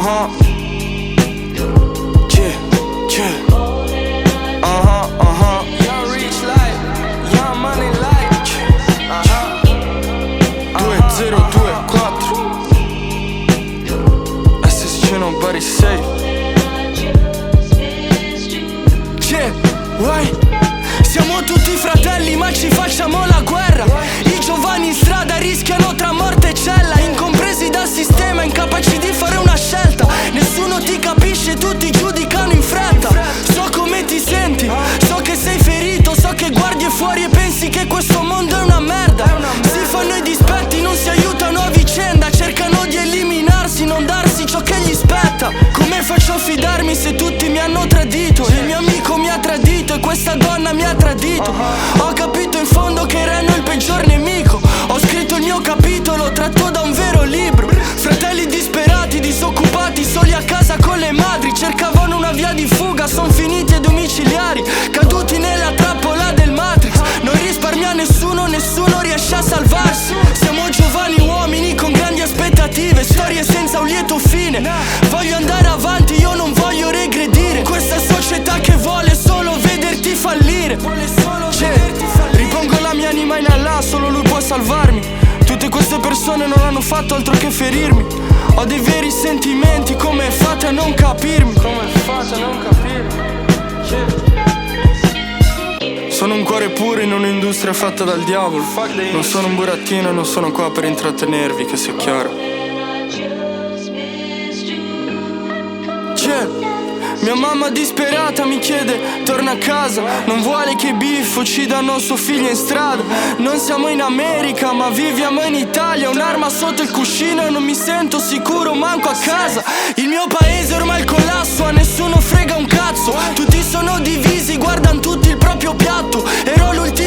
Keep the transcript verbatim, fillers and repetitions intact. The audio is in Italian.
Uh-huh. Yeah, yeah. Uh-huh, uh-huh. Young rich life, young money life. Uh-huh. due zero due quattro S S C nobody safe. Yeah, why? Siamo tutti fratelli ma ci facciamo la guerra. I giovani in strada rischiano tra morte e cella, incompresi dal sistema, incapaci di fare una scelta. Nessuno ti capisce, tutti giudicano in fretta. So come ti senti, so che sei ferito, so che guardi fuori e pensi che questo mondo è una merda. Si fanno i dispetti, non si aiutano a vicenda, cercano di eliminarsi, non darsi ciò che gli spetta. Come faccio a fidarmi se tutti mi hanno tradito? Il mio amico mi ha tradito e questa donna mi ha tradito. Ho capito in fondo che erano il peggior nemico. Ho scritto il mio capitolo tratto da un vero libro. Fratelli disperati, disoccupati, soli a casa con le madri, cercavano una via di fuga, son finiti ai domiciliari, caduti nella trappola del Matrix. Non risparmia nessuno, nessuno riesce a salvarsi. Siamo giovani uomini con grandi aspettative, storie senza un lieto fine. Voglio andare avanti, io non voglio regredire. Questa società che vuole solo vederti fallire. Cioè, ripongo la mia anima in Allah, solo lui può salvarmi. Tutte queste persone non hanno fatto altro che ferirmi. Ho dei veri sentimenti, come fate a non capirmi? Come fate a non capirmi? Yeah. Sono un cuore puro in un'industria fatta dal diavolo. Non sono un burattino e non sono qua per intrattenervi, che sia chiaro. Yeah. Mia mamma disperata mi chiede, torna a casa. Non vuole che i beef uccidano suo figlio in strada. Non siamo in America ma viviamo in Italia. Un'arma sotto il cuscino e non mi sento sicuro manco a casa. Il mio paese ormai è il collasso, a nessuno frega un cazzo. Tutti sono divisi, guardano tutti il proprio piatto. Ero l'ultimo